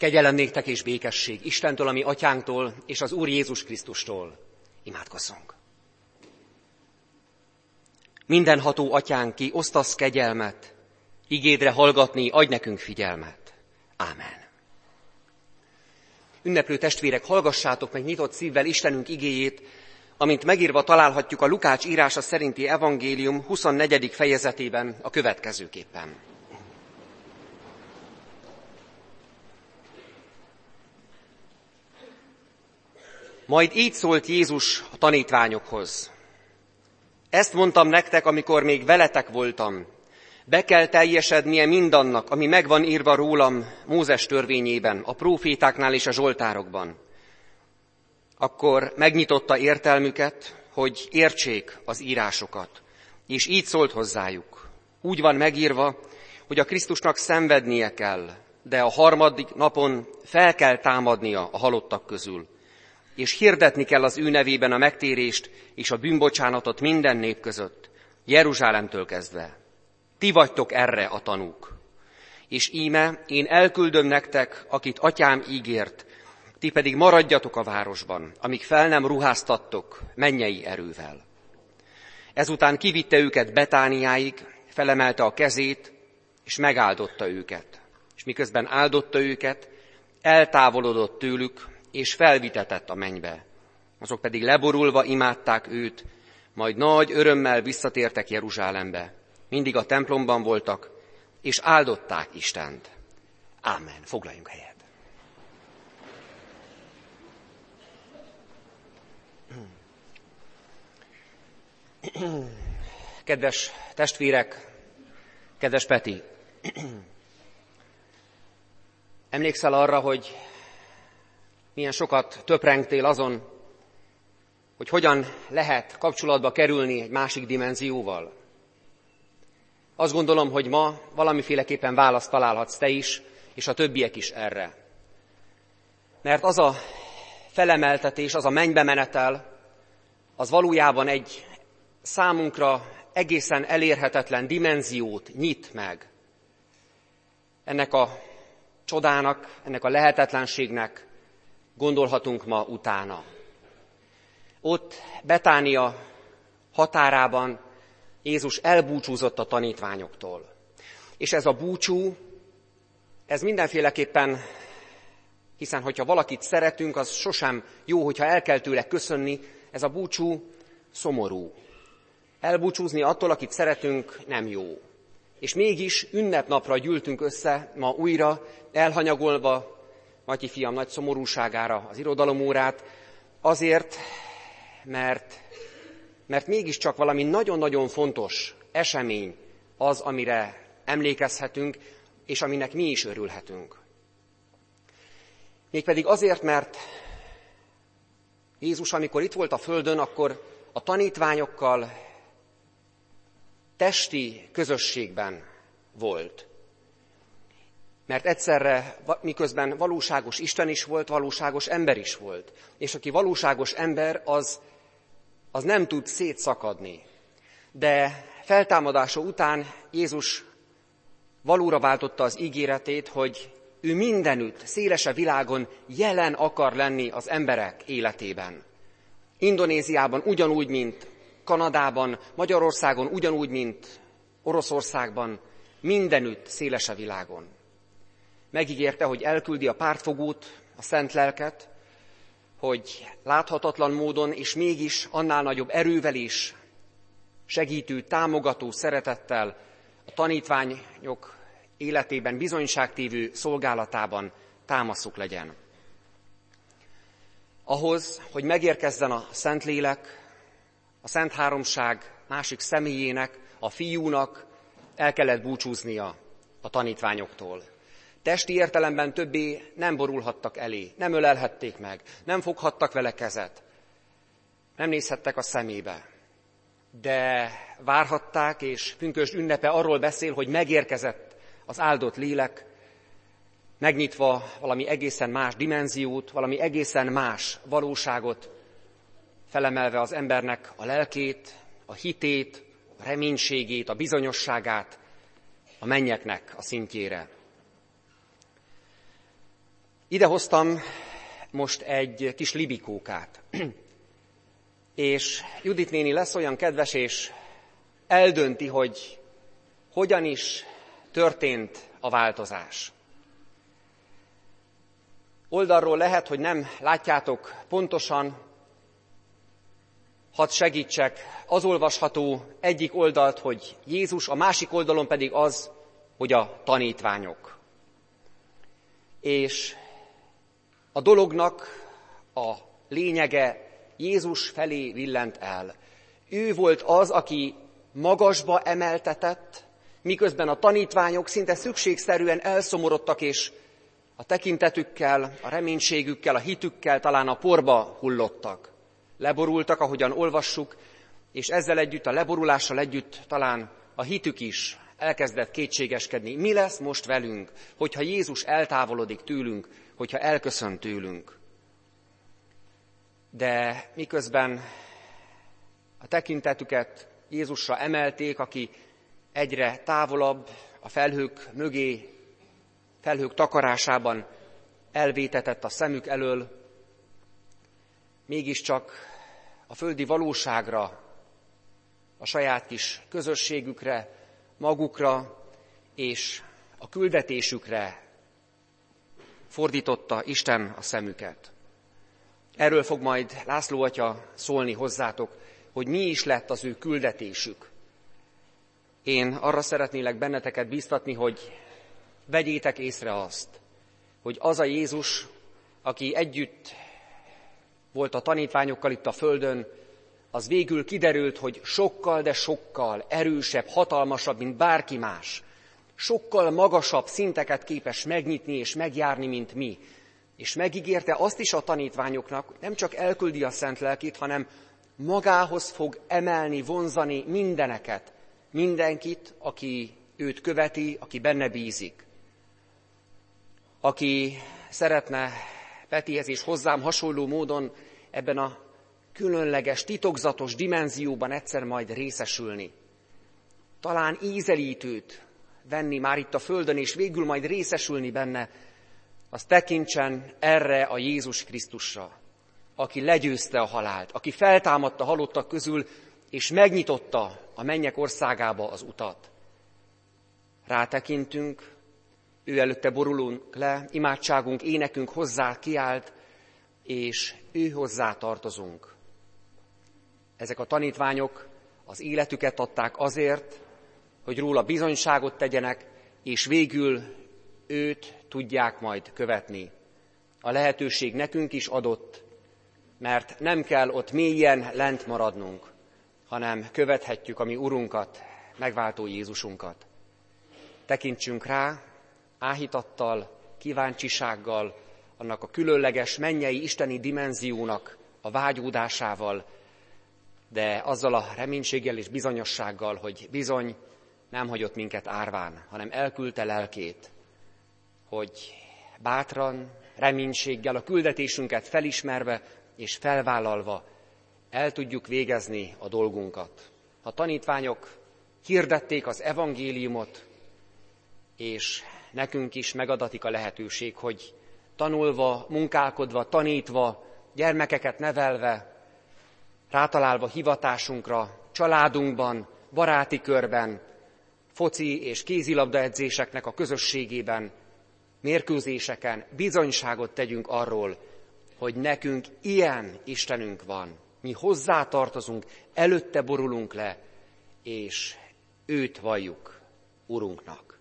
Kegyelem néktek és békesség Istentől, a mi atyánktól, és az Úr Jézus Krisztustól. Imádkozzunk. Mindenható atyánk, ki osztasz kegyelmet, igédre hallgatni, adj nekünk figyelmet. Ámen. Ünneplő testvérek, hallgassátok meg nyitott szívvel Istenünk igéjét, amint megírva találhatjuk a Lukács írása szerinti evangélium 24. fejezetében a következőképpen. Majd így szólt Jézus a tanítványokhoz. Ezt mondtam nektek, amikor még veletek voltam. Be kell teljesednie mindannak, ami megvan írva rólam Mózes törvényében, a prófétáknál és a zsoltárokban. Akkor megnyitotta értelmüket, hogy értsék az írásokat. És így szólt hozzájuk. Úgy van megírva, hogy a Krisztusnak szenvednie kell, de a harmadik napon fel kell támadnia a halottak közül. És hirdetni kell az ő nevében a megtérést és a bűnbocsánatot minden nép között, Jeruzsálemtől kezdve. Ti vagytok erre a tanúk. És íme, én elküldöm nektek, akit atyám ígért, ti pedig maradjatok a városban, amíg fel nem ruháztattok mennyei erővel. Ezután kivitte őket Betániáig, felemelte a kezét, és megáldotta őket. És miközben áldotta őket, eltávolodott tőlük, és felvitetett a mennybe. Azok pedig leborulva imádták őt, majd nagy örömmel visszatértek Jeruzsálembe. Mindig a templomban voltak, és áldották Istent. Ámen. Foglaljunk helyet. Kedves testvérek, kedves Peti, emlékszel arra, hogy milyen sokat töprengtél azon, hogy hogyan lehet kapcsolatba kerülni egy másik dimenzióval? Azt gondolom, hogy ma valamiféleképpen választ találhatsz te is, és a többiek is erre. Mert az a felemeltetés, az a mennybe menetel, az valójában egy számunkra egészen elérhetetlen dimenziót nyit meg. Ennek a csodának, ennek a lehetetlenségnek gondolhatunk ma utána. Ott Betánia határában Jézus elbúcsúzott a tanítványoktól. És ez a búcsú, ez mindenféleképpen, hiszen hogyha valakit szeretünk, az sosem jó, hogyha el kell tőle köszönni, ez a búcsú szomorú. Elbúcsúzni attól, akit szeretünk, nem jó. És mégis ünnepnapra gyűltünk össze ma újra, elhanyagolva Matyi fiam nagy szomorúságára az irodalomórát, azért, mert mégiscsak valami nagyon-nagyon fontos esemény az, amire emlékezhetünk, és aminek mi is örülhetünk. Mégpedig azért, mert Jézus, amikor itt volt a földön, akkor a tanítványokkal testi közösségben volt. Mert egyszerre, miközben valóságos Isten is volt, valóságos ember is volt. És aki valóságos ember, az nem tud szétszakadni. De feltámadása után Jézus valóra váltotta az ígéretét, hogy ő mindenütt, szélesebb világon jelen akar lenni az emberek életében. Indonéziában ugyanúgy, mint Kanadában, Magyarországon ugyanúgy, mint Oroszországban, mindenütt, szélesebb világon. Megígérte, hogy elküldi a pártfogót, a szent lelket, hogy láthatatlan módon és mégis annál nagyobb erővel is segítő, támogató szeretettel a tanítványok életében, bizonyságtévő szolgálatában támaszuk legyen. Ahhoz, hogy megérkezzen a Szentlélek, a Szent Háromság másik személyének, a Fiúnak el kellett búcsúznia a tanítványoktól. Testi értelemben többé nem borulhattak elé, nem ölelhették meg, nem foghattak vele kezet, nem nézhettek a szemébe. De várhatták, és pünkösd ünnepe arról beszél, hogy megérkezett az áldott lélek, megnyitva valami egészen más dimenziót, valami egészen más valóságot, felemelve az embernek a lelkét, a hitét, a reménységét, a bizonyosságát a mennyeknek a szintjére. Idehoztam most egy kis libikókát, és Judit néni lesz olyan kedves, és eldönti, hogy hogyan is történt a változás. Oldalról lehet, hogy nem látjátok pontosan, hadd segítsek, az olvasható egyik oldalt, hogy Jézus, a másik oldalon pedig az, hogy a tanítványok. És a dolognak a lényege Jézus felé villent el. Ő volt az, aki magasba emeltetett, miközben a tanítványok szinte szükségszerűen elszomorodtak, és a tekintetükkel, a reménységükkel, a hitükkel talán a porba hullottak. Leborultak, ahogyan olvassuk, és ezzel együtt, a leborulással együtt talán a hitük is elkezdett kétségeskedni. Mi lesz most velünk, hogyha Jézus eltávolodik tőlünk, hogyha elköszön tőlünk? De miközben a tekintetüket Jézusra emelték, aki egyre távolabb, a felhők mögé, felhők takarásában elvétetett a szemük elől, mégiscsak a földi valóságra, a saját kis közösségükre, magukra és a küldetésükre fordította Isten a szemüket. Erről fog majd László atya szólni hozzátok, hogy mi is lett az ő küldetésük. Én arra szeretnélek benneteket bíztatni, hogy vegyétek észre azt, hogy az a Jézus, aki együtt volt a tanítványokkal itt a földön, az végül kiderült, hogy sokkal, de sokkal erősebb, hatalmasabb, mint bárki más. Sokkal magasabb szinteket képes megnyitni és megjárni, mint mi. És megígérte azt is a tanítványoknak, hogy nem csak elküldi a Szent Lelkét, hanem magához fog emelni, vonzani mindenkit, aki őt követi, aki benne bízik. Aki szeretne Petihez és hozzám hasonló módon ebben a különleges, titokzatos dimenzióban egyszer majd részesülni. Talán ízelítőt venni már itt a földön, és végül majd részesülni benne, az tekintsen erre a Jézus Krisztusra, aki legyőzte a halált, aki feltámadta halottak közül, és megnyitotta a mennyek országába az utat. Rátekintünk, ő előtte borulunk le, imádságunk, énekünk hozzá kiált, és ő hozzá tartozunk. Ezek a tanítványok az életüket adták azért, hogy róla bizonyságot tegyenek, és végül őt tudják majd követni. A lehetőség nekünk is adott, mert nem kell ott mélyen lent maradnunk, hanem követhetjük a mi Urunkat, megváltó Jézusunkat. Tekintsünk rá áhítattal, kíváncsisággal, annak a különleges mennyei isteni dimenziónak a vágyódásával, de azzal a reménységgel és bizonyossággal, hogy bizony nem hagyott minket árván, hanem elküldte lelkét, hogy bátran, reménységgel a küldetésünket felismerve és felvállalva el tudjuk végezni a dolgunkat. A tanítványok hirdették az evangéliumot, és nekünk is megadatik a lehetőség, hogy tanulva, munkálkodva, tanítva, gyermekeket nevelve, rátalálva hivatásunkra, családunkban, baráti körben, foci és kézilabda edzéseknek a közösségében, mérkőzéseken bizonyságot tegyünk arról, hogy nekünk ilyen Istenünk van. Mi hozzá tartozunk, előtte borulunk le, és őt valljuk Urunknak.